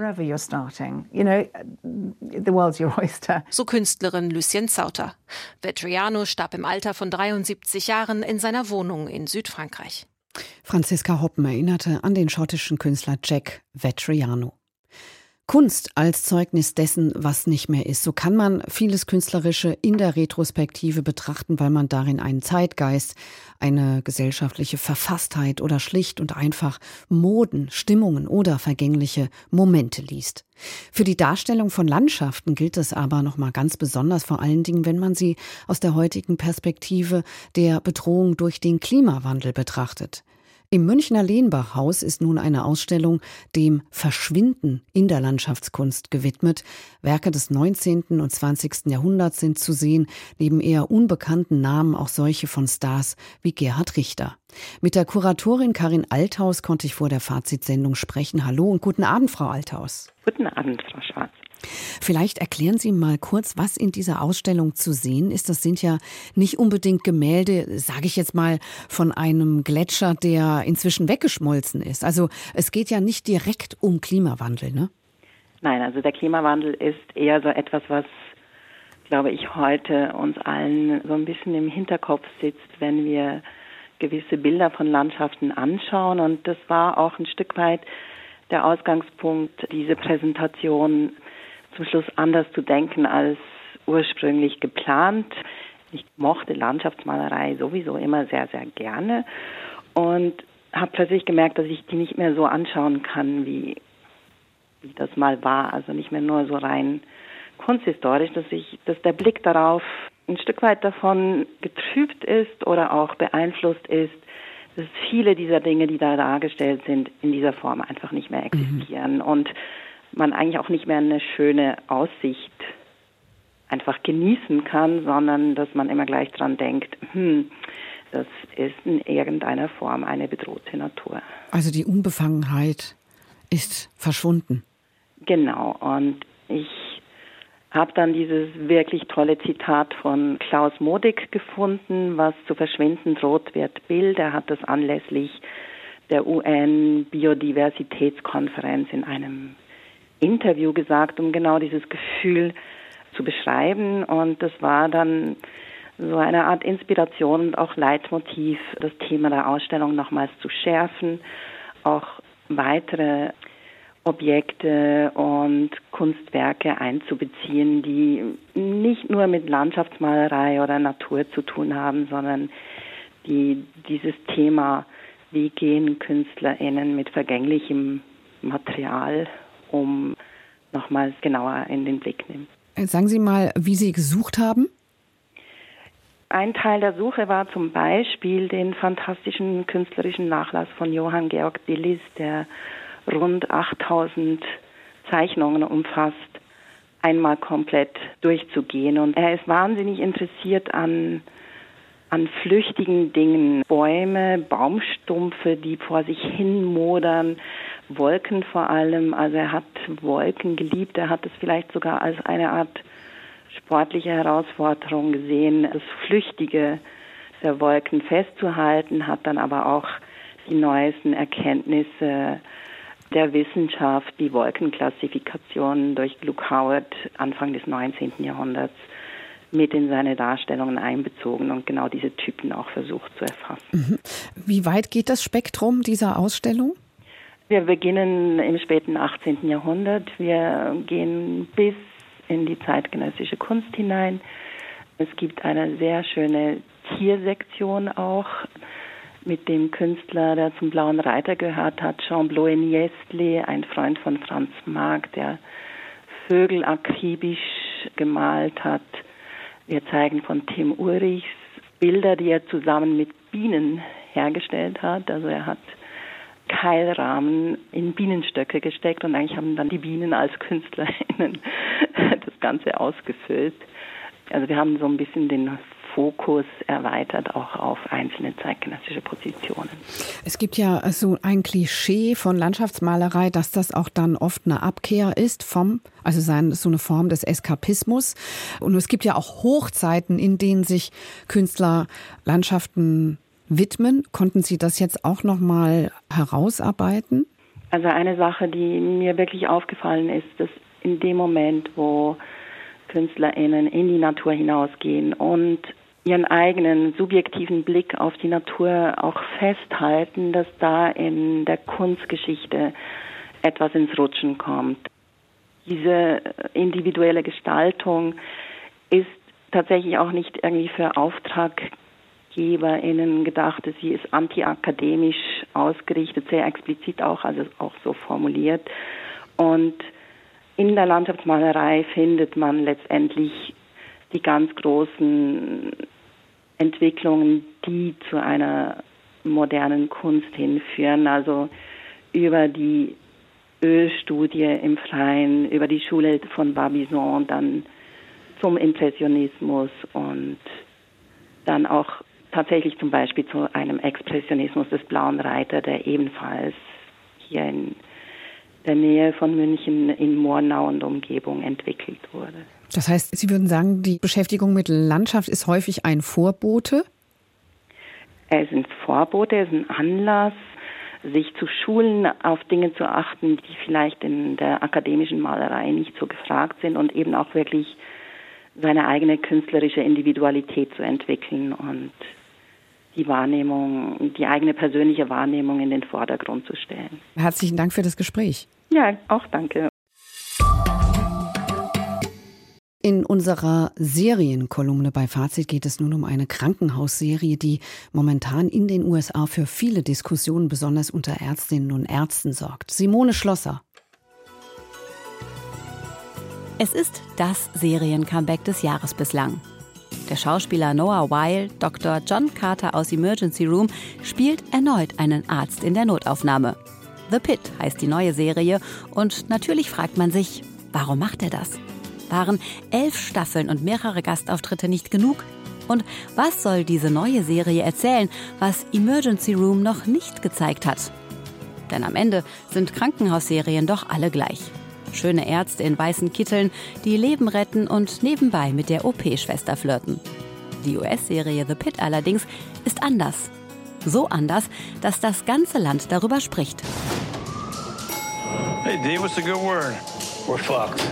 So Künstlerin Lucien Sauter. Vetriano starb im Alter von dreiundsiebzig Jahren in seiner Wohnung in Südfrankreich. Franziska Hoppen erinnerte an den schottischen Künstler Jack Vetriano. Kunst als Zeugnis dessen, was nicht mehr ist. So kann man vieles Künstlerische in der Retrospektive betrachten, weil man darin einen Zeitgeist, eine gesellschaftliche Verfasstheit oder schlicht und einfach Moden, Stimmungen oder vergängliche Momente liest. Für die Darstellung von Landschaften gilt es aber nochmal ganz besonders, vor allen Dingen, wenn man sie aus der heutigen Perspektive der Bedrohung durch den Klimawandel betrachtet. Im Münchner Lehnbach-Haus ist nun eine Ausstellung dem Verschwinden in der Landschaftskunst gewidmet. Werke des neunzehnten und zwanzigsten Jahrhunderts sind zu sehen, neben eher unbekannten Namen auch solche von Stars wie Gerhard Richter. Mit der Kuratorin Karin Althaus konnte ich vor der Fazitsendung sprechen. Hallo und guten Abend, Frau Althaus. Guten Abend, Frau Schwarz. Vielleicht erklären Sie mal kurz, was in dieser Ausstellung zu sehen ist. Das sind ja nicht unbedingt Gemälde, sage ich jetzt mal, von einem Gletscher, der inzwischen weggeschmolzen ist. Also es geht ja nicht direkt um Klimawandel, ne? Nein, also der Klimawandel ist eher so etwas, was, glaube ich, heute uns allen so ein bisschen im Hinterkopf sitzt, wenn wir gewisse Bilder von Landschaften anschauen. Und das war auch ein Stück weit der Ausgangspunkt, diese Präsentation zum Schluss anders zu denken als ursprünglich geplant. Ich mochte Landschaftsmalerei sowieso immer sehr, sehr gerne und habe plötzlich gemerkt, dass ich die nicht mehr so anschauen kann, wie, wie das mal war. Also nicht mehr nur so rein kunsthistorisch, dass ich, dass der Blick darauf ein Stück weit davon getrübt ist oder auch beeinflusst ist, dass viele dieser Dinge, die da dargestellt sind, in dieser Form einfach nicht mehr existieren. Mhm. Und man eigentlich auch nicht mehr eine schöne Aussicht einfach genießen kann, sondern dass man immer gleich dran denkt, hm, das ist in irgendeiner Form eine bedrohte Natur. Also die Unbefangenheit ist verschwunden. Genau, und ich habe dann dieses wirklich tolle Zitat von Klaus Modig gefunden, was zu verschwinden droht, wird Bild. Er hat das anlässlich der U N-Biodiversitätskonferenz in einem Interview gesagt, um genau dieses Gefühl zu beschreiben. Und das war dann so eine Art Inspiration und auch Leitmotiv, das Thema der Ausstellung nochmals zu schärfen, auch weitere Objekte und Kunstwerke einzubeziehen, die nicht nur mit Landschaftsmalerei oder Natur zu tun haben, sondern die dieses Thema, wie gehen KünstlerInnen mit vergänglichem Material um, nochmals genauer in den Blick nehmen. Sagen Sie mal, wie Sie gesucht haben? Ein Teil der Suche war zum Beispiel den fantastischen künstlerischen Nachlass von Johann Georg Dillis, der rund achttausend Zeichnungen umfasst, einmal komplett durchzugehen. Und er ist wahnsinnig interessiert an, an flüchtigen Dingen. Bäume, Baumstumpfe, die vor sich hin modern, Wolken vor allem. Also er hat Wolken geliebt. Er hat es vielleicht sogar als eine Art sportliche Herausforderung gesehen, das Flüchtige der Wolken festzuhalten, hat dann aber auch die neuesten Erkenntnisse der Wissenschaft, die Wolkenklassifikation durch Luke Howard Anfang des neunzehnten Jahrhunderts mit in seine Darstellungen einbezogen und genau diese Typen auch versucht zu erfassen. Wie weit geht das Spektrum dieser Ausstellung? Wir beginnen im späten achtzehnten Jahrhundert. Wir gehen bis in die zeitgenössische Kunst hinein. Es gibt eine sehr schöne Tiersektion auch mit dem Künstler, der zum Blauen Reiter gehört hat, Jean Bloet-Niestlé, ein Freund von Franz Marc, der Vögel akribisch gemalt hat. Wir zeigen von Tim Ulrichs Bilder, die er zusammen mit Bienen hergestellt hat. Also er hat Keilrahmen in Bienenstöcke gesteckt und eigentlich haben dann die Bienen als KünstlerInnen das Ganze ausgefüllt. Also wir haben so ein bisschen den Fokus erweitert auch auf einzelne zeitgenössische Positionen. Es gibt ja so ein Klischee von Landschaftsmalerei, dass das auch dann oft eine Abkehr ist vom, also so eine Form des Eskapismus. Und es gibt ja auch Hochzeiten, in denen sich Künstler Landschaften widmen. Konnten Sie das jetzt auch noch mal herausarbeiten? Also eine Sache, die mir wirklich aufgefallen ist, dass in dem Moment, wo KünstlerInnen in die Natur hinausgehen und ihren eigenen subjektiven Blick auf die Natur auch festhalten, dass da in der Kunstgeschichte etwas ins Rutschen kommt. diese individuelle Gestaltung ist tatsächlich auch nicht irgendwie für AuftraggeberInnen gedacht. Sie ist antiakademisch ausgerichtet, sehr explizit auch, also auch so formuliert. Und in der Landschaftsmalerei findet man letztendlich die ganz großen Entwicklungen, die zu einer modernen Kunst hinführen, also über die Ölstudie im Freien, über die Schule von Barbizon, dann zum Impressionismus und dann auch tatsächlich zum Beispiel zu einem Expressionismus des Blauen Reiter, der ebenfalls hier in der Nähe von München in Murnau und Umgebung entwickelt wurde. Das heißt, Sie würden sagen, die Beschäftigung mit Landschaft ist häufig ein Vorbote? Es sind Vorbote, es ist ein Anlass, sich zu schulen, auf Dinge zu achten, die vielleicht in der akademischen Malerei nicht so gefragt sind und eben auch wirklich seine eigene künstlerische Individualität zu entwickeln und die Wahrnehmung, die eigene persönliche Wahrnehmung in den Vordergrund zu stellen. Herzlichen Dank für das Gespräch. Ja, auch danke. In unserer Serienkolumne bei Fazit geht es nun um eine Krankenhausserie, die momentan in den U S A für viele Diskussionen, besonders unter Ärztinnen und Ärzten, sorgt. Simone Schlosser. Es ist das Serien-Comeback des Jahres bislang. Der Schauspieler Noah Weil, Doktor John Carter aus Emergency Room, spielt erneut einen Arzt in der Notaufnahme. The Pit heißt die neue Serie und natürlich fragt man sich, warum macht er das? Waren elf Staffeln und mehrere Gastauftritte nicht genug? Und was soll diese neue Serie erzählen, was Emergency Room noch nicht gezeigt hat? Denn am Ende sind Krankenhausserien doch alle gleich. Schöne Ärzte in weißen Kitteln, die Leben retten und nebenbei mit der O P-Schwester flirten. Die U S-Serie The Pit allerdings ist anders. So anders, dass das ganze Land darüber spricht. Hey, D, what's a good word? We're fucked.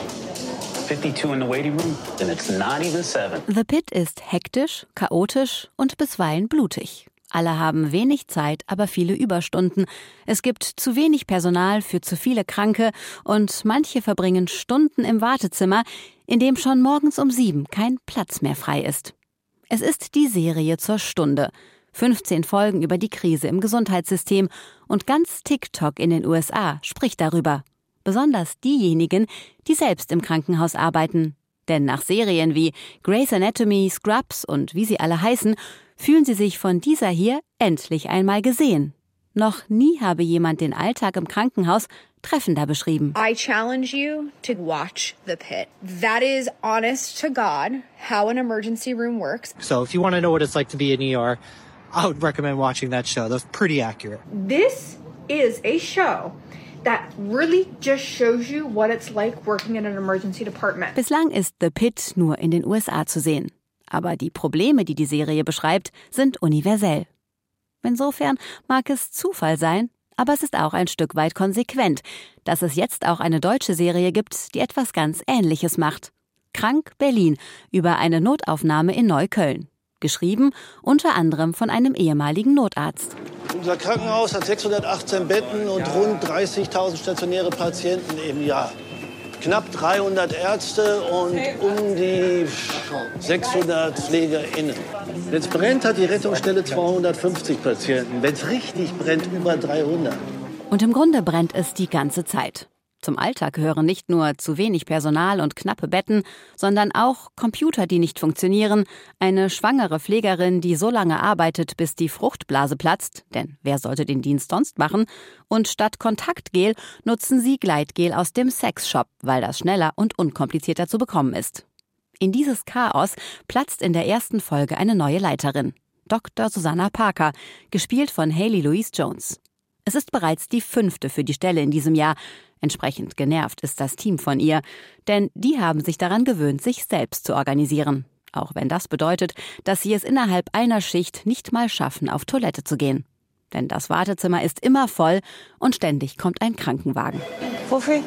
fifty-two in the waiting room, and it's not even seven. The Pit ist hektisch, chaotisch und bisweilen blutig. Alle haben wenig Zeit, aber viele Überstunden. Es gibt zu wenig Personal für zu viele Kranke und manche verbringen Stunden im Wartezimmer, in dem schon morgens um sieben kein Platz mehr frei ist. Es ist die Serie zur Stunde. fünfzehn Folgen über die Krise im Gesundheitssystem und ganz TikTok in den U S A spricht darüber. Besonders diejenigen, die selbst im Krankenhaus arbeiten. Denn nach Serien wie Grey's Anatomy, Scrubs und wie sie alle heißen, fühlen sie sich von dieser hier endlich einmal gesehen. Noch nie habe jemand den Alltag im Krankenhaus treffender beschrieben. I challenge you to watch The Pit. That is honest to God how an emergency room works. So if you want to know what it's like to be in E R, I would recommend watching that show. That's pretty accurate. This is a show that really just shows you what it's like working in an emergency department. Bislang ist The Pit nur in den U S A zu sehen. Aber die Probleme, die die Serie beschreibt, sind universell. Insofern mag es Zufall sein, aber es ist auch ein Stück weit konsequent, dass es jetzt auch eine deutsche Serie gibt, die etwas ganz Ähnliches macht. Krank Berlin über eine Notaufnahme in Neukölln. Geschrieben unter anderem von einem ehemaligen Notarzt. Unser Krankenhaus hat sechshundertachtzehn Betten und rund dreißigtausend stationäre Patienten im Jahr. Knapp dreihundert Ärzte und um die sechshundert PflegerInnen. Wenn es brennt, hat die Rettungsstelle zweihundertfünfzig Patienten. Wenn es richtig brennt, über dreihundert. Und im Grunde brennt es die ganze Zeit. Zum Alltag gehören nicht nur zu wenig Personal und knappe Betten, sondern auch Computer, die nicht funktionieren, eine schwangere Pflegerin, die so lange arbeitet, bis die Fruchtblase platzt, denn wer sollte den Dienst sonst machen, und statt Kontaktgel nutzen sie Gleitgel aus dem Sexshop, weil das schneller und unkomplizierter zu bekommen ist. In dieses Chaos platzt in der ersten Folge eine neue Leiterin, Doktor Susanna Parker, gespielt von Haley Louise Jones. Es ist bereits die fünfte für die Stelle in diesem Jahr. Entsprechend genervt ist das Team von ihr, denn die haben sich daran gewöhnt, sich selbst zu organisieren. Auch wenn das bedeutet, dass sie es innerhalb einer Schicht nicht mal schaffen, auf Toilette zu gehen. Denn das Wartezimmer ist immer voll und ständig kommt ein Krankenwagen. Wofür?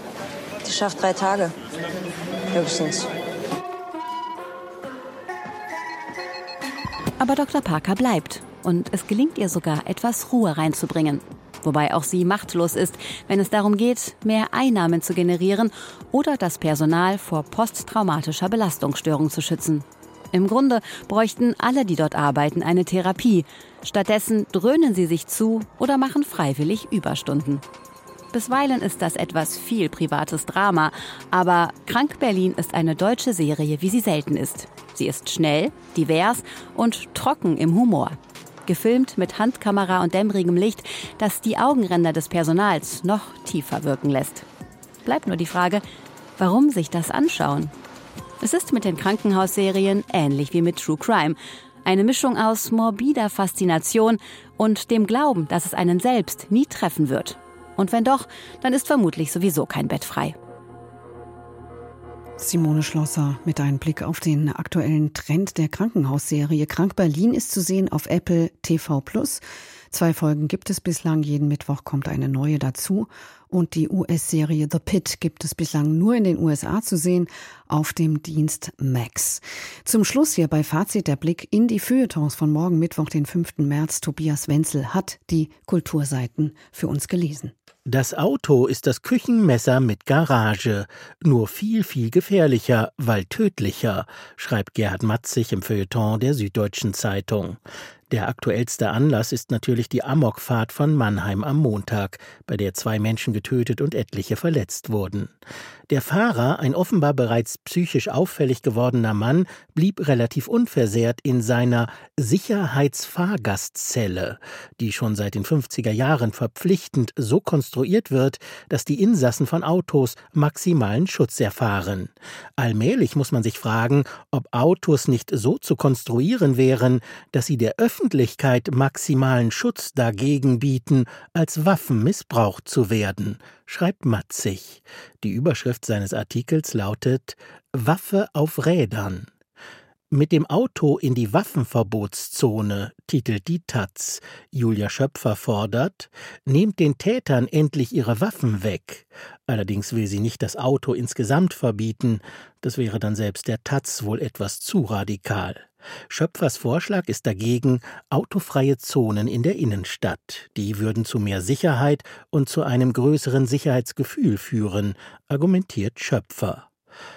Die schafft drei Tage. Höchstens. Aber Doktor Parker bleibt und es gelingt ihr sogar, etwas Ruhe reinzubringen. Wobei auch sie machtlos ist, wenn es darum geht, mehr Einnahmen zu generieren oder das Personal vor posttraumatischer Belastungsstörung zu schützen. Im Grunde bräuchten alle, die dort arbeiten, eine Therapie. Stattdessen dröhnen sie sich zu oder machen freiwillig Überstunden. Bisweilen ist das etwas viel privates Drama, aber Krank Berlin ist eine deutsche Serie, wie sie selten ist. Sie ist schnell, divers und trocken im Humor. Gefilmt mit Handkamera und dämmerigem Licht, das die Augenränder des Personals noch tiefer wirken lässt. Bleibt nur die Frage, warum sich das anschauen? Es ist mit den Krankenhausserien ähnlich wie mit True Crime. Eine Mischung aus morbider Faszination und dem Glauben, dass es einen selbst nie treffen wird. Und wenn doch, dann ist vermutlich sowieso kein Bett frei. Simone Schlosser mit einem Blick auf den aktuellen Trend der Krankenhausserie. Krank Berlin ist zu sehen auf Apple T V Plus. Zwei Folgen gibt es bislang, jeden Mittwoch kommt eine neue dazu. Und die U S-Serie The Pit gibt es bislang nur in den U S A zu sehen, auf dem Dienst Max. Zum Schluss hier bei Fazit der Blick in die Feuilletons von morgen Mittwoch, den fünften März. Tobias Wenzel hat die Kulturseiten für uns gelesen. Das Auto ist das Küchenmesser mit Garage. Nur viel, viel gefährlicher, weil tödlicher, schreibt Gerhard Matzig im Feuilleton der Süddeutschen Zeitung. Der aktuellste Anlass ist natürlich die Amokfahrt von Mannheim am Montag, bei der zwei Menschen getötet und etliche verletzt wurden. Der Fahrer, ein offenbar bereits psychisch auffällig gewordener Mann, blieb relativ unversehrt in seiner Sicherheitsfahrgastzelle, die schon seit den fünfziger Jahren verpflichtend so konstruiert wird, dass die Insassen von Autos maximalen Schutz erfahren. Allmählich muss man sich fragen, ob Autos nicht so zu konstruieren wären, dass sie der Öffentlichkeit maximalen Schutz dagegen bieten, als Waffen missbraucht zu werden, schreibt Matzig. Die Überschrift seines Artikels lautet »Waffe auf Rädern«. Mit dem Auto in die Waffenverbotszone, titelt die Taz. Julia Schöpfer fordert, nehmt den Tätern endlich ihre Waffen weg. Allerdings will sie nicht das Auto insgesamt verbieten. Das wäre dann selbst der Taz wohl etwas zu radikal. Schöpfers Vorschlag ist dagegen autofreie Zonen in der Innenstadt. Die würden zu mehr Sicherheit und zu einem größeren Sicherheitsgefühl führen, argumentiert Schöpfer.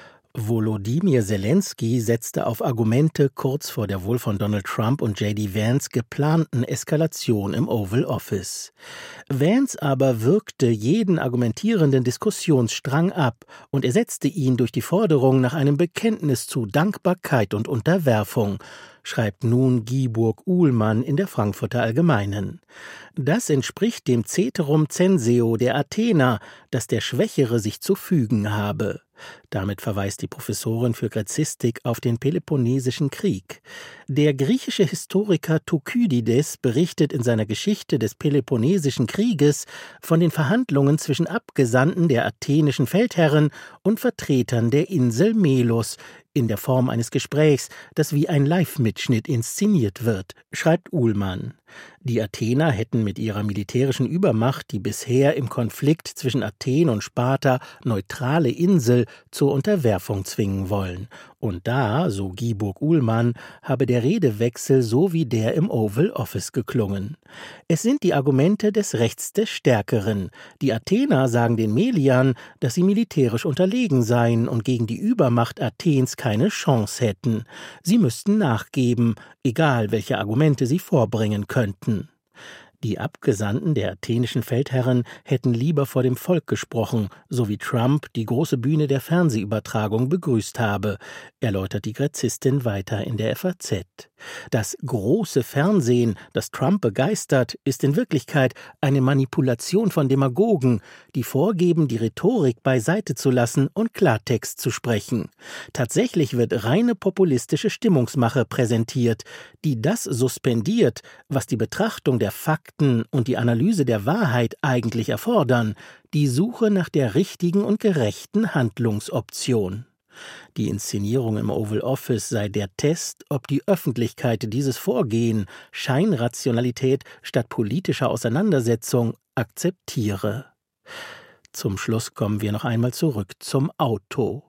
Volodymyr Zelensky setzte auf Argumente kurz vor der wohl von Donald Trump und J D Vance geplanten Eskalation im Oval Office. Vance aber wirkte jeden argumentierenden Diskussionsstrang ab und ersetzte ihn durch die Forderung nach einem Bekenntnis zu Dankbarkeit und Unterwerfung, schreibt nun Giburg Uhlmann in der Frankfurter Allgemeinen. Das entspricht dem Ceterum censeo der Athener, dass der Schwächere sich zu fügen habe. Damit verweist die Professorin für Gräzistik auf den Peloponnesischen Krieg. Der griechische Historiker Thukydides berichtet in seiner Geschichte des Peloponnesischen Krieges von den Verhandlungen zwischen Abgesandten der athenischen Feldherren und Vertretern der Insel Melos in der Form eines Gesprächs, das wie ein Live-Mitschnitt inszeniert wird, schreibt Uhlmann. Die Athener hätten mit ihrer militärischen Übermacht die bisher im Konflikt zwischen Athen und Sparta neutrale Insel zur Unterwerfung zwingen wollen. Und da, so Giburg Uhlmann, habe der Redewechsel so wie der im Oval Office geklungen. Es sind die Argumente des Rechts des Stärkeren. Die Athener sagen den Meliern, dass sie militärisch unterlegen seien und gegen die Übermacht Athens keine Chance hätten. Sie müssten nachgeben, egal welche Argumente sie vorbringen könnten. Die Abgesandten der athenischen Feldherren hätten lieber vor dem Volk gesprochen, so wie Trump die große Bühne der Fernsehübertragung begrüßt habe, erläutert die Gräzistin weiter in der F A Z. Das große Fernsehen, das Trump begeistert, ist in Wirklichkeit eine Manipulation von Demagogen, die vorgeben, die Rhetorik beiseite zu lassen und Klartext zu sprechen. Tatsächlich wird reine populistische Stimmungsmache präsentiert, die das suspendiert, was die Betrachtung der Fakten und die Analyse der Wahrheit eigentlich erfordern, die Suche nach der richtigen und gerechten Handlungsoption. Die Inszenierung im Oval Office sei der Test, ob die Öffentlichkeit dieses Vorgehen, Scheinrationalität statt politischer Auseinandersetzung, akzeptiere. Zum Schluss kommen wir noch einmal zurück zum Auto.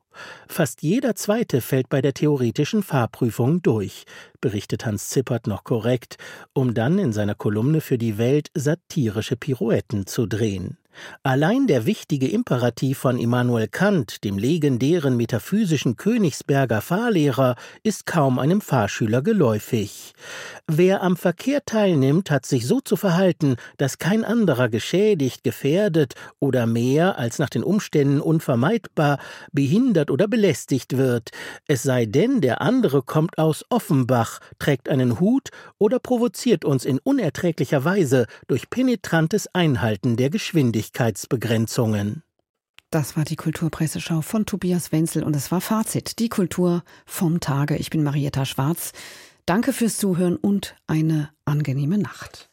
Fast jeder Zweite fällt bei der theoretischen Fahrprüfung durch, berichtet Hans Zippert noch korrekt, um dann in seiner Kolumne für die Welt satirische Pirouetten zu drehen. Allein der wichtige Imperativ von Immanuel Kant, dem legendären metaphysischen Königsberger Fahrlehrer, ist kaum einem Fahrschüler geläufig. Wer am Verkehr teilnimmt, hat sich so zu verhalten, dass kein anderer geschädigt, gefährdet oder mehr als nach den Umständen unvermeidbar behindert oder belästigt wird. Es sei denn, der andere kommt aus Offenbach, trägt einen Hut oder provoziert uns in unerträglicher Weise durch penetrantes Einhalten der Geschwindigkeit. Begrenzungen. Das war die Kulturpresseschau von Tobias Wenzel und es war Fazit, die Kultur vom Tage. Ich bin Marietta Schwarz. Danke fürs Zuhören und eine angenehme Nacht.